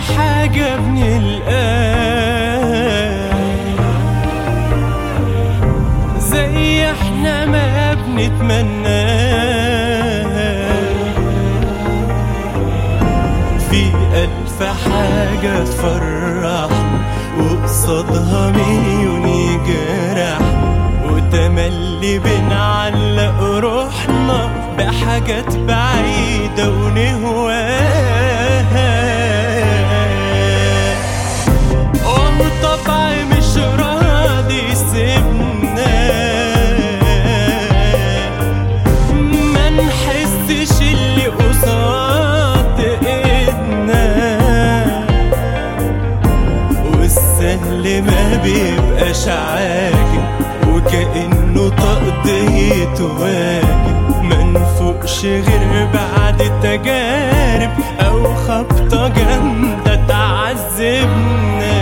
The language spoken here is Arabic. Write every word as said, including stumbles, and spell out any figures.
حاجة بنلقاها زي احنا ما بنتمناها، في ألف حاجة تفرح وقصادها مليون يجرح، وتملي بنعلق روحنا بحاجات بعيدة ونهواها. والطبع مش راضي يسيبنا، ما نحسش اللي قصاد ايدنا، والسهل ما بيبقاش عاجب وكأنه تقضية واجب، منفوقش غير بعد تجارب أو خبطة جامدة تعذبنا.